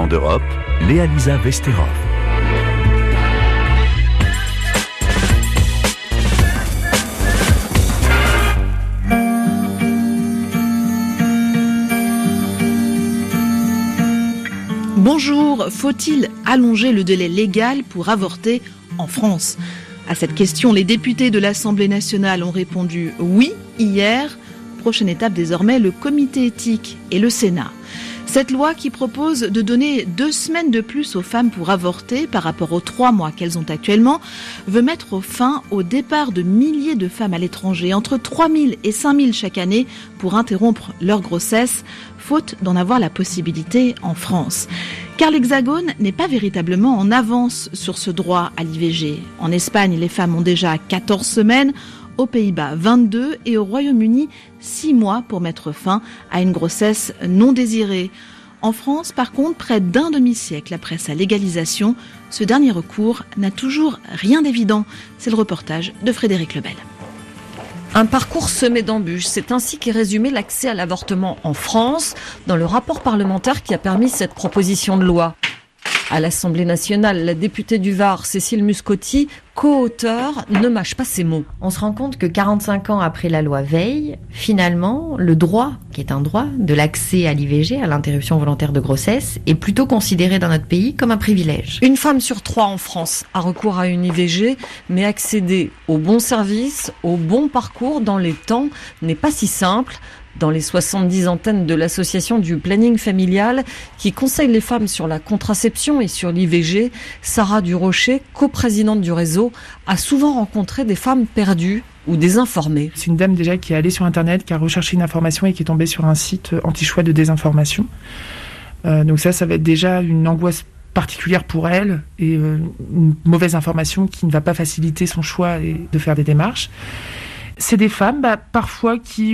temps d'Europe, Léa-Lisa Vesterov. Bonjour, faut-il allonger le délai légal pour avorter en France ? À cette question, les députés de l'Assemblée nationale ont répondu oui hier. Prochaine étape désormais, le comité éthique et le Sénat. Cette loi qui propose de donner 2 semaines de plus aux femmes pour avorter par rapport aux 3 mois qu'elles ont actuellement veut mettre fin au départ de milliers de femmes à l'étranger, entre 3 000 et 5 000 chaque année pour interrompre leur grossesse, faute d'en avoir la possibilité en France. Car l'Hexagone n'est pas véritablement en avance sur ce droit à l'IVG. En Espagne, les femmes ont déjà 14 semaines, aux Pays-Bas 22 et au Royaume-Uni 6 mois pour mettre fin à une grossesse non désirée. En France, par contre, près d'un demi-siècle après sa légalisation, ce dernier recours n'a toujours rien d'évident. C'est le reportage de Frédéric Lebel. Un parcours semé d'embûches, c'est ainsi qu'est résumé l'accès à l'avortement en France dans le rapport parlementaire qui a permis cette proposition de loi. À l'Assemblée nationale, la députée du Var, Cécile Muscotti, co-auteure, ne mâche pas ses mots. On se rend compte que 45 ans après la loi Veil, finalement, le droit, qui est un droit de l'accès à l'IVG, à l'interruption volontaire de grossesse, est plutôt considéré dans notre pays comme un privilège. Une femme sur 3 en France a recours à une IVG, mais accéder au bon service, au bon parcours dans les temps n'est pas si simple. Dans les 70 antennes de l'association du planning familial qui conseille les femmes sur la contraception et sur l'IVG, Sarah Durocher, coprésidente du réseau, a souvent rencontré des femmes perdues ou désinformées. C'est une dame déjà qui est allée sur Internet, qui a recherché une information et qui est tombée sur un site anti-choix de désinformation. Donc ça va être déjà une angoisse particulière pour elle et une mauvaise information qui ne va pas faciliter son choix et de faire des démarches. C'est des femmes parfois qui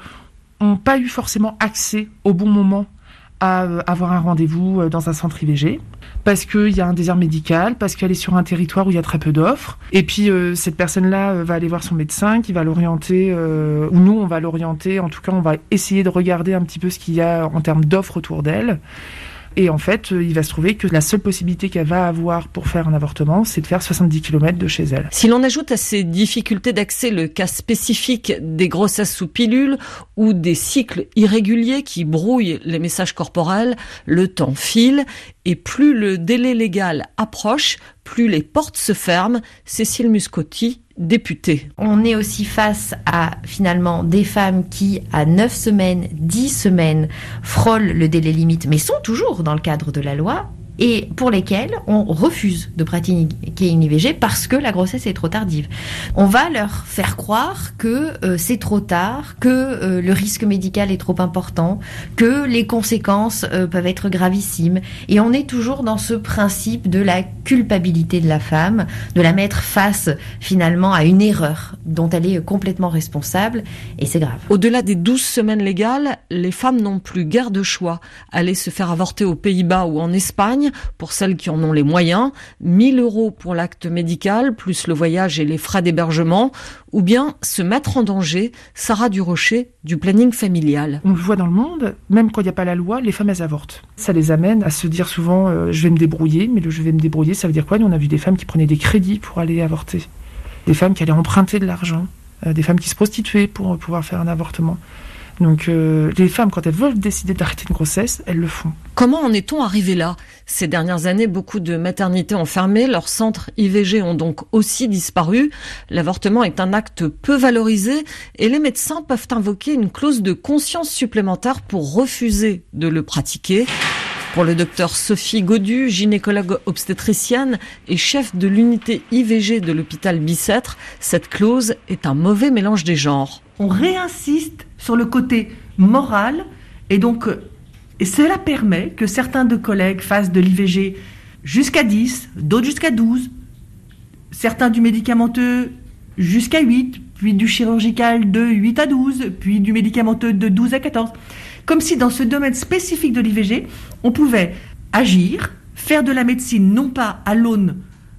n'ont pas eu forcément accès au bon moment à avoir un rendez-vous dans un centre IVG, parce qu'il y a un désert médical, parce qu'elle est sur un territoire où il y a très peu d'offres. Et puis cette personne-là va aller voir son médecin qui va l'orienter, ou nous on va l'orienter, en tout cas on va essayer de regarder un petit peu ce qu'il y a en termes d'offres autour d'elle. Et en fait, il va se trouver que la seule possibilité qu'elle va avoir pour faire un avortement, c'est de faire 70 km de chez elle. Si l'on ajoute à ces difficultés d'accès le cas spécifique des grossesses sous pilule ou des cycles irréguliers qui brouillent les messages corporels, le temps file et plus le délai légal approche, plus les portes se ferment. Cécile Muscotti, députée. On est aussi face à finalement des femmes qui, à 9 semaines, 10 semaines, frôlent le délai limite, mais sont toujours dans le cadre de la loi, et pour lesquelles on refuse de pratiquer une IVG parce que la grossesse est trop tardive. On va leur faire croire que c'est trop tard, que le risque médical est trop important, que les conséquences peuvent être gravissimes. Et on est toujours dans ce principe de la culpabilité de la femme, de la mettre face finalement à une erreur dont elle est complètement responsable, et c'est grave. Au-delà des 12 semaines légales, les femmes n'ont plus guère de choix. Aller se faire avorter aux Pays-Bas ou en Espagne, pour celles qui en ont les moyens, 1 000 € pour l'acte médical, plus le voyage et les frais d'hébergement, ou bien se mettre en danger. Sarah Durocher, du planning familial. On le voit dans le monde, même quand il n'y a pas la loi, les femmes elles avortent. Ça les amène à se dire souvent je vais me débrouiller, mais le je vais me débrouiller, ça veut dire quoi ? Nous on a vu des femmes qui prenaient des crédits pour aller avorter, des femmes qui allaient emprunter de l'argent, des femmes qui se prostituaient pour pouvoir faire un avortement. Donc les femmes, quand elles veulent décider d'arrêter une grossesse, elles le font. Comment en est-on arrivé là ? Ces dernières années, beaucoup de maternités ont fermé, leurs centres IVG ont donc aussi disparu. L'avortement est un acte peu valorisé et les médecins peuvent invoquer une clause de conscience supplémentaire pour refuser de le pratiquer. Pour le docteur Sophie Godu, gynécologue obstétricienne et chef de l'unité IVG de l'hôpital Bicêtre, cette clause est un mauvais mélange des genres. On réinsiste sur le côté moral et donc cela permet que certains de collègues fassent de l'IVG jusqu'à 10, d'autres jusqu'à 12, certains du médicamenteux jusqu'à 8, puis du chirurgical de 8 à 12, puis du médicamenteux de 12 à 14. Comme si dans ce domaine spécifique de l'IVG, on pouvait agir, faire de la médecine non pas à l'aune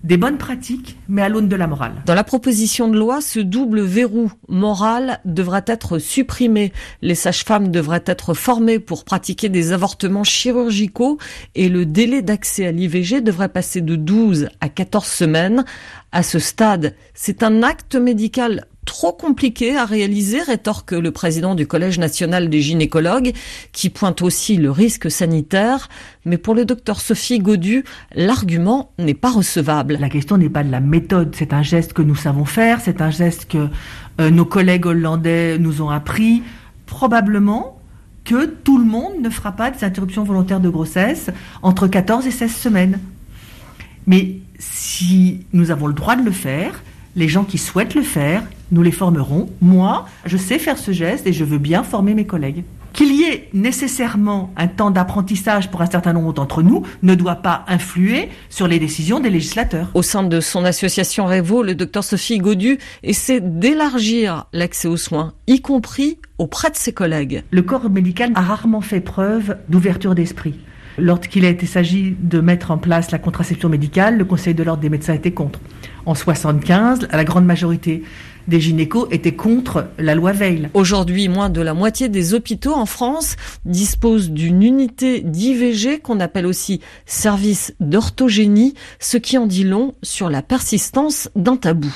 des bonnes pratiques, mais à l'aune de la morale. Dans la proposition de loi, ce double verrou moral devra être supprimé. Les sages-femmes devraient être formées pour pratiquer des avortements chirurgicaux et le délai d'accès à l'IVG devrait passer de 12 à 14 semaines. À ce stade, c'est un acte médical trop compliqué à réaliser, rétorque le président du Collège national des gynécologues, qui pointe aussi le risque sanitaire. Mais pour le docteur Sophie Gaudu, l'argument n'est pas recevable. La question n'est pas de la méthode, c'est un geste que nous savons faire, c'est un geste que nos collègues hollandais nous ont appris. Probablement que tout le monde ne fera pas des interruptions volontaires de grossesse entre 14 et 16 semaines. Mais si nous avons le droit de le faire, les gens qui souhaitent le faire, nous les formerons. Moi, je sais faire ce geste et je veux bien former mes collègues. Qu'il y ait nécessairement un temps d'apprentissage pour un certain nombre d'entre nous ne doit pas influer sur les décisions des législateurs. Au sein de son association Révo, le docteur Sophie Gaudu essaie d'élargir l'accès aux soins, y compris auprès de ses collègues. Le corps médical a rarement fait preuve d'ouverture d'esprit. Lorsqu'il a été s'agit de mettre en place la contraception médicale, le Conseil de l'ordre des médecins était contre. En 1975, la grande majorité des gynécos étaient contre la loi Veil. Aujourd'hui, moins de la moitié des hôpitaux en France disposent d'une unité d'IVG qu'on appelle aussi service d'orthogénie, ce qui en dit long sur la persistance d'un tabou.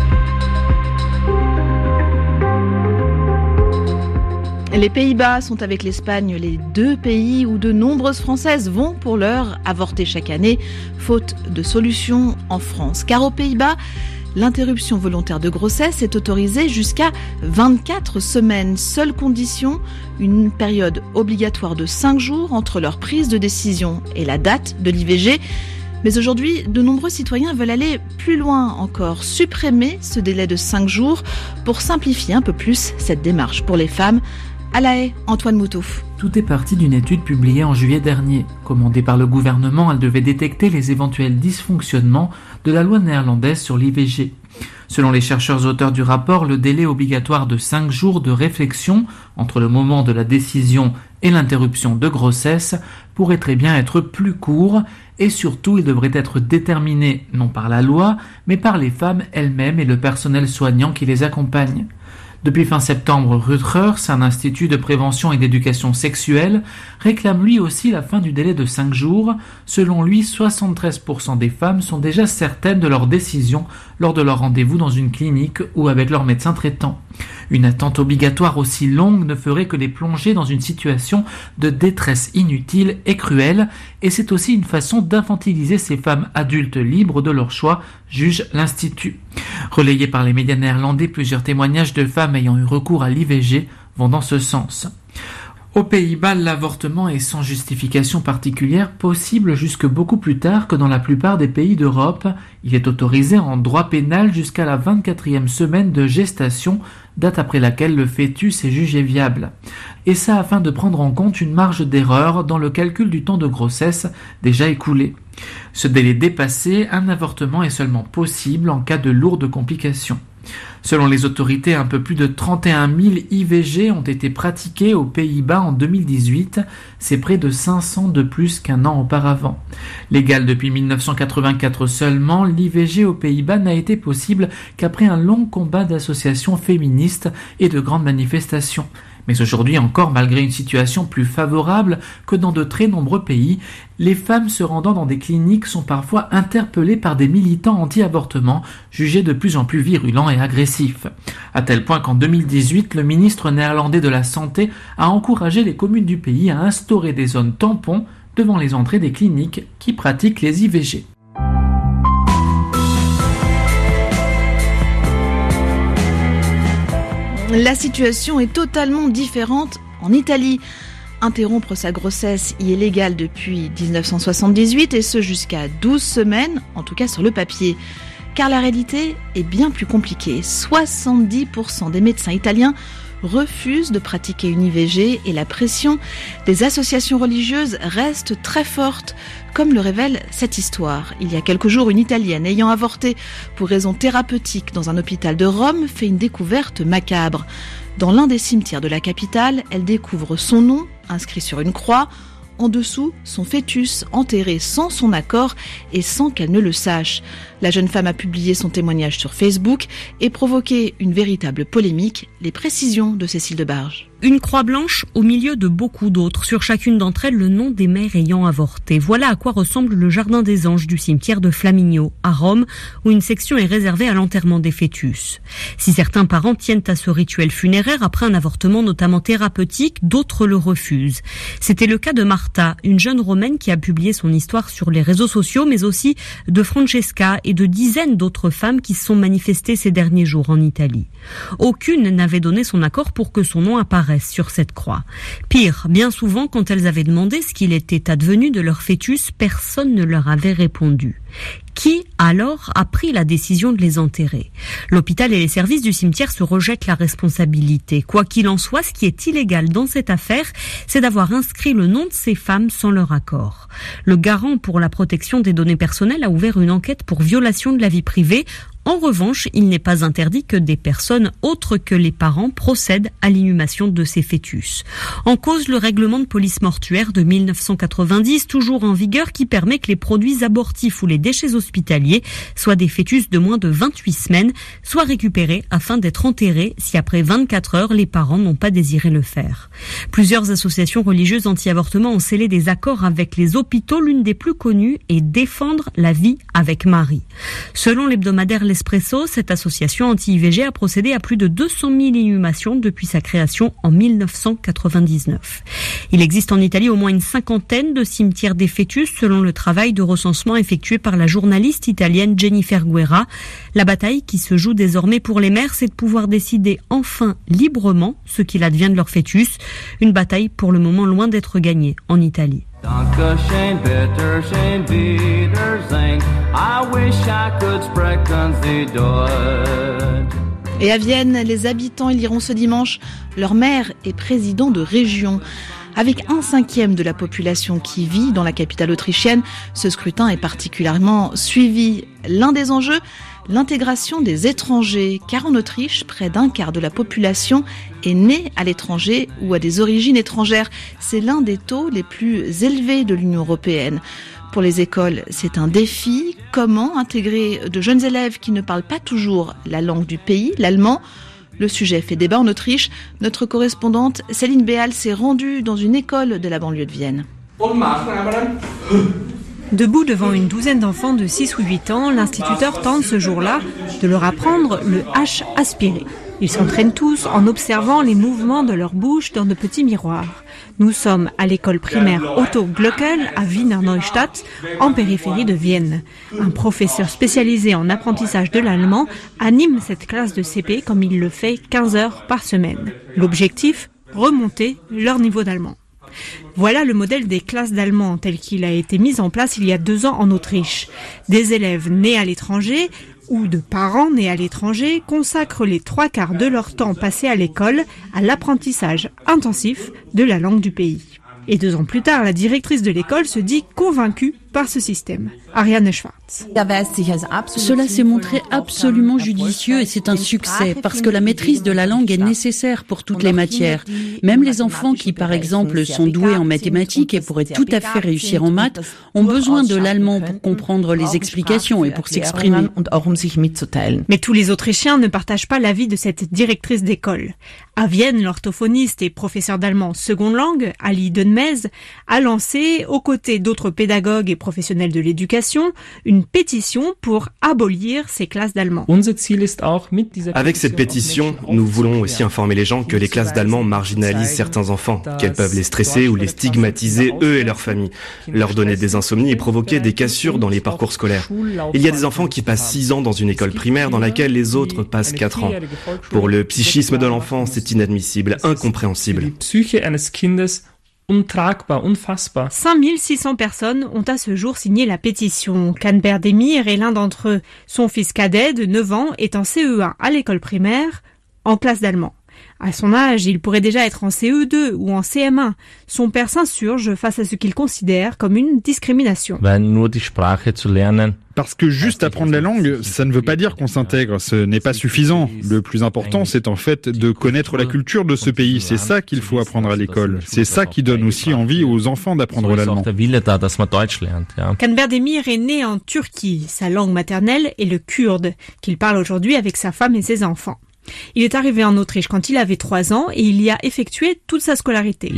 Les Pays-Bas sont avec l'Espagne les deux pays où de nombreuses Françaises vont pour l'heure avorter chaque année, faute de solution en France. Car aux Pays-Bas, l'interruption volontaire de grossesse est autorisée jusqu'à 24 semaines. Seule condition, une période obligatoire de 5 jours entre leur prise de décision et la date de l'IVG. Mais aujourd'hui, de nombreux citoyens veulent aller plus loin encore, supprimer ce délai de 5 jours pour simplifier un peu plus cette démarche pour les femmes. À La Haye, Antoine Moutot. Tout est parti d'une étude publiée en juillet dernier. Commandée par le gouvernement, elle devait détecter les éventuels dysfonctionnements de la loi néerlandaise sur l'IVG. Selon les chercheurs auteurs du rapport, le délai obligatoire de 5 jours de réflexion entre le moment de la décision et l'interruption de grossesse pourrait très bien être plus court et surtout il devrait être déterminé non par la loi mais par les femmes elles-mêmes et le personnel soignant qui les accompagne. Depuis fin septembre, Rutgers, un institut de prévention et d'éducation sexuelle, réclame lui aussi la fin du délai de 5 jours. Selon lui, 73% des femmes sont déjà certaines de leur décision lors de leur rendez-vous dans une clinique ou avec leur médecin traitant. Une attente obligatoire aussi longue ne ferait que les plonger dans une situation de détresse inutile et cruelle, et c'est aussi une façon d'infantiliser ces femmes adultes libres de leur choix, juge l'Institut. Relayés par les médias néerlandais, plusieurs témoignages de femmes ayant eu recours à l'IVG vont dans ce sens. Aux Pays-Bas, l'avortement est sans justification particulière, possible jusque beaucoup plus tard que dans la plupart des pays d'Europe. Il est autorisé en droit pénal jusqu'à la 24e semaine de gestation, date après laquelle le fœtus est jugé viable. Et ça afin de prendre en compte une marge d'erreur dans le calcul du temps de grossesse déjà écoulé. Ce délai dépassé, un avortement est seulement possible en cas de lourdes complications. Selon les autorités, un peu plus de 31 000 IVG ont été pratiqués aux Pays-Bas en 2018. C'est près de 500 de plus qu'un an auparavant. Légal depuis 1984 seulement, l'IVG aux Pays-Bas n'a été possible qu'après un long combat d'associations féministes et de grandes manifestations. Mais aujourd'hui encore, malgré une situation plus favorable que dans de très nombreux pays, les femmes se rendant dans des cliniques sont parfois interpellées par des militants anti-avortement, jugés de plus en plus virulents et agressifs. À tel point qu'en 2018, le ministre néerlandais de la Santé a encouragé les communes du pays à instaurer des zones tampons devant les entrées des cliniques qui pratiquent les IVG. La situation est totalement différente en Italie. Interrompre sa grossesse y est légal depuis 1978 et ce jusqu'à 12 semaines, en tout cas sur le papier. Car la réalité est bien plus compliquée. 70% des médecins italiens refusent de pratiquer une IVG et la pression des associations religieuses reste très forte, comme le révèle cette histoire. Il y a quelques jours, une Italienne ayant avorté pour raisons thérapeutiques dans un hôpital de Rome fait une découverte macabre. Dans l'un des cimetières de la capitale, elle découvre son nom inscrit sur une croix. En dessous, son fœtus enterré sans son accord et sans qu'elle ne le sache. La jeune femme a publié son témoignage sur Facebook et provoqué une véritable polémique. Les précisions de Cécile Debarge. Une croix blanche au milieu de beaucoup d'autres. Sur chacune d'entre elles, le nom des mères ayant avorté. Voilà à quoi ressemble le jardin des Anges du cimetière de Flaminio, à Rome, où une section est réservée à l'enterrement des fœtus. Si certains parents tiennent à ce rituel funéraire après un avortement notamment thérapeutique, d'autres le refusent. C'était le cas de Marta, une jeune Romaine qui a publié son histoire sur les réseaux sociaux, mais aussi de Francesca et de dizaines d'autres femmes qui se sont manifestées ces derniers jours en Italie. Aucune n'avait donné son accord pour que son nom apparaisse sur cette croix. Pire, bien souvent, quand elles avaient demandé ce qu'il était advenu de leur fœtus, personne ne leur avait répondu. Qui, alors, a pris la décision de les enterrer ? L'hôpital et les services du cimetière se rejettent la responsabilité. Quoi qu'il en soit, ce qui est illégal dans cette affaire, c'est d'avoir inscrit le nom de ces femmes sans leur accord. Le garant pour la protection des données personnelles a ouvert une enquête pour violation de la vie privée. En revanche, il n'est pas interdit que des personnes autres que les parents procèdent à l'inhumation de ces fœtus. En cause, le règlement de police mortuaire de 1990, toujours en vigueur, qui permet que les produits abortifs ou les déchets hospitaliers, soit des fœtus de moins de 28 semaines, soient récupérés afin d'être enterrés si après 24 heures, les parents n'ont pas désiré le faire. Plusieurs associations religieuses anti-avortement ont scellé des accords avec les hôpitaux. L'une des plus connues est Défendre la vie avec Marie. Selon l'hebdomadaire L'Espresso, cette association anti-IVG a procédé à plus de 200 000 inhumations depuis sa création en 1999. Il existe en Italie au moins une cinquantaine de cimetières des fœtus selon le travail de recensement effectué par la journaliste italienne Jennifer Guerra. La bataille qui se joue désormais pour les mères, c'est de pouvoir décider enfin librement ce qu'il advient de leur fœtus. Une bataille pour le moment loin d'être gagnée en Italie. Et à Vienne, les habitants éliront ce dimanche leur maire et président de région. Avec 1/5 de la population qui vit dans la capitale autrichienne, ce scrutin est particulièrement suivi. L'un des enjeux, l'intégration des étrangers, car en Autriche, près d'un quart de la population est née à l'étranger ou a des origines étrangères. C'est l'un des taux les plus élevés de l'Union européenne. Pour les écoles, c'est un défi. Comment intégrer de jeunes élèves qui ne parlent pas toujours la langue du pays, l'allemand ? Le sujet fait débat en Autriche. Notre correspondante Céline Béal s'est rendue dans une école de la banlieue de Vienne. Debout devant une douzaine d'enfants de 6 ou 8 ans, l'instituteur tente ce jour-là de leur apprendre le H aspiré. Ils s'entraînent tous en observant les mouvements de leur bouche dans de petits miroirs. Nous sommes à l'école primaire Otto Glöckel à Wiener Neustadt, en périphérie de Vienne. Un professeur spécialisé en apprentissage de l'allemand anime cette classe de CP comme il le fait 15 heures par semaine. L'objectif, remonter leur niveau d'allemand. Voilà le modèle des classes d'allemand tel qu'il a été mis en place il y a 2 ans en Autriche. Des élèves nés à l'étranger ou de parents nés à l'étranger consacrent les 3/4 de leur temps passé à l'école à l'apprentissage intensif de la langue du pays. Et 2 ans plus tard, la directrice de l'école se dit convaincue par ce système. Ariane Schwartz. Cela s'est montré absolument judicieux et c'est un succès parce que la maîtrise de la langue est nécessaire pour toutes les matières. Même les enfants qui, par exemple, sont doués en mathématiques et pourraient tout à fait réussir en maths, ont besoin de l'allemand pour comprendre les explications et pour s'exprimer. Mais tous les Autrichiens ne partagent pas l'avis de cette directrice d'école. À Vienne, l'orthophoniste et professeur d'allemand seconde langue, Ali Denmez, a lancé, aux côtés d'autres pédagogues et professionnels de l'éducation, une pétition pour abolir ces classes d'allemand. Avec cette pétition, nous voulons aussi informer les gens que les classes d'allemand marginalisent certains enfants, qu'elles peuvent les stresser ou les stigmatiser, eux et leurs familles, leur donner des insomnies et provoquer des cassures dans les parcours scolaires. Il y a des enfants qui passent 6 ans dans une école primaire dans laquelle les autres passent 4 ans. Pour le psychisme de l'enfant, c'est inadmissible, incompréhensible. 5600 personnes ont à ce jour signé la pétition. Canber Demir est l'un d'entre eux. Son fils cadet de 9 ans est en CE1 à l'école primaire, en classe d'allemand. À son âge, il pourrait déjà être en CE2 ou en CM1. Son père s'insurge face à ce qu'il considère comme une discrimination. Parce que juste apprendre la langue, ça ne veut pas dire qu'on s'intègre, ce n'est pas suffisant. Le plus important, c'est en fait de connaître la culture de ce pays. C'est ça qu'il faut apprendre à l'école. C'est ça qui donne aussi envie aux enfants d'apprendre l'allemand. Canber Demir est né en Turquie. Sa langue maternelle est le kurde, qu'il parle aujourd'hui avec sa femme et ses enfants. Il est arrivé en Autriche quand il avait 3 ans et il y a effectué toute sa scolarité.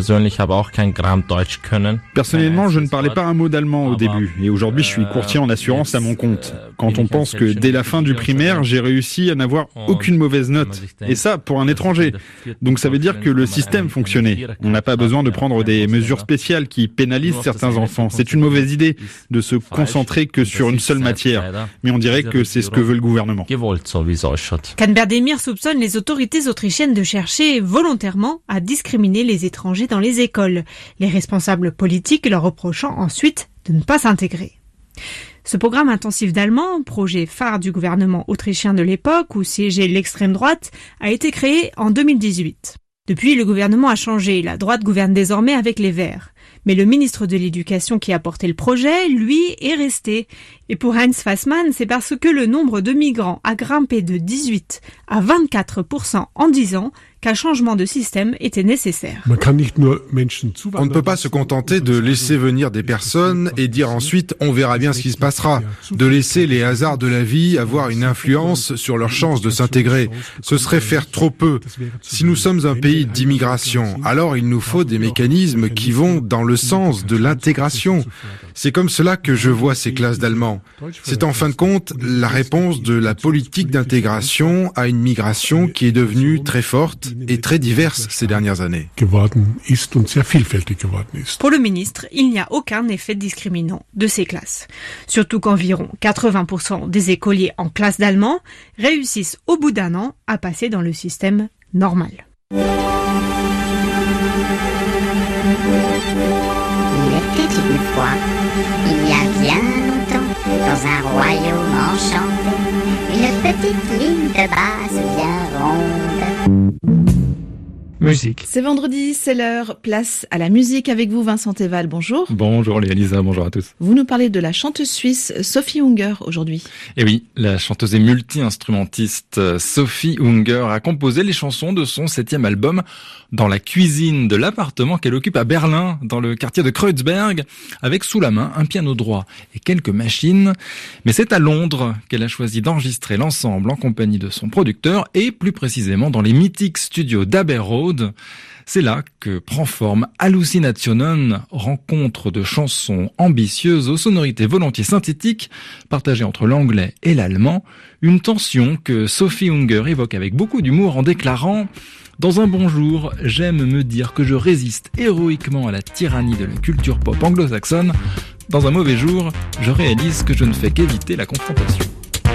Personnellement, je ne parlais pas un mot d'allemand au début et aujourd'hui je suis courtier en assurance à mon compte. Quand on pense que dès la fin du primaire, j'ai réussi à n'avoir aucune mauvaise note. Et ça, pour un étranger. Donc ça veut dire que le système fonctionnait. On n'a pas besoin de prendre des mesures spéciales qui pénalisent certains enfants. C'est une mauvaise idée de se concentrer que sur une seule matière. Mais on dirait que c'est ce que veut le gouvernement. Canber Demir soupçonne les autorités autrichiennes de chercher volontairement à discriminer les étrangers dans les écoles, les responsables politiques leur reprochant ensuite de ne pas s'intégrer. Ce programme intensif d'allemand, projet phare du gouvernement autrichien de l'époque où siégeait l'extrême droite, a été créé en 2018. Depuis, le gouvernement a changé, la droite gouverne désormais avec les Verts. Mais le ministre de l'Éducation qui a porté le projet, lui, est resté. Et pour Heinz Fassmann, c'est parce que le nombre de migrants a grimpé de 18 à 24% en 10 ans qu'un changement de système était nécessaire. On ne peut pas se contenter de laisser venir des personnes et dire ensuite on verra bien ce qui se passera. De laisser les hasards de la vie avoir une influence sur leurs chances de s'intégrer. Ce serait faire trop peu. Si nous sommes un pays d'immigration, alors il nous faut des mécanismes qui vont dans le sens de l'intégration. C'est comme cela que je vois ces classes d'allemand. C'est en fin de compte la réponse de la politique d'intégration à une migration qui est devenue très forte et très diverse ces dernières années. Pour le ministre, il n'y a aucun effet discriminant de ces classes. Surtout qu'environ 80% des écoliers en classe d'allemand réussissent au bout d'un an à passer dans le système normal. Il était une fois, il y a bien longtemps, dans un royaume enchanté, une petite ligne de base bien ronde. Musique. C'est vendredi, c'est l'heure. Place à la musique avec vous, Vincent Teval. Bonjour. Bonjour Léa-Lisa, bonjour à tous. Vous nous parlez de la chanteuse suisse Sophie Unger aujourd'hui. Et oui, la chanteuse et multi-instrumentiste Sophie Unger a composé les chansons de son 7e album dans la cuisine de l'appartement qu'elle occupe à Berlin, dans le quartier de Kreuzberg, avec sous la main un piano droit et quelques machines. Mais c'est à Londres qu'elle a choisi d'enregistrer l'ensemble en compagnie de son producteur et plus précisément dans les mythiques studios d'Abbey Road. C'est là que prend forme Hallucinationen, rencontre de chansons ambitieuses aux sonorités volontiers synthétiques, partagées entre l'anglais et l'allemand, une tension que Sophie Unger évoque avec beaucoup d'humour en déclarant « Dans un bon jour, j'aime me dire que je résiste héroïquement à la tyrannie de la culture pop anglo-saxonne. Dans un mauvais jour, je réalise que je ne fais qu'éviter la confrontation. »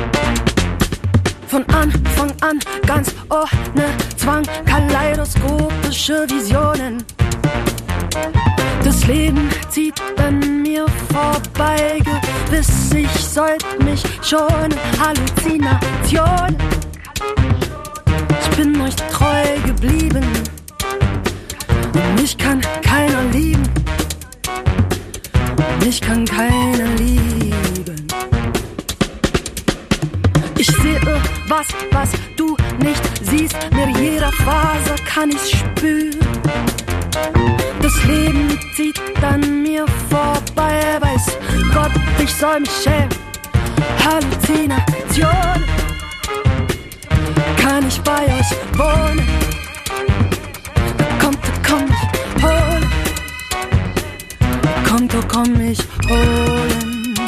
Von Anfang an ganz ohne Zwang, kaleidoskopische Visionen. Das Leben zieht an mir vorbei, gewiss, ich sollte mich schon Halluzination. Ich bin euch treu geblieben und mich kann keiner lieben. Mich kann keiner lieben. Ich sehe was du nicht siehst, mir jeder Faser kann ich spüren. Das Leben zieht an mir vorbei, weiß Gott, ich soll mich schämen. Halluzination, kann ich bei euch wohnen? Komm mich holen. Komm mich holen.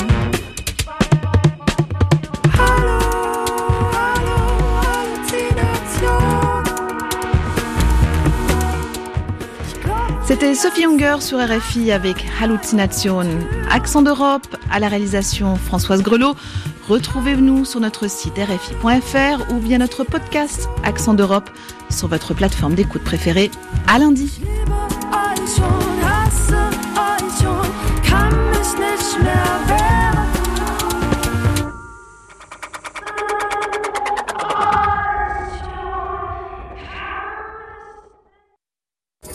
C'était Sophie Unger sur RFI avec Hallucination. Accent d'Europe, à la réalisation Françoise Grelot. Retrouvez-nous sur notre site rfi.fr ou via notre podcast Accent d'Europe sur votre plateforme d'écoute préférée. À lundi. Kann mich nicht mehr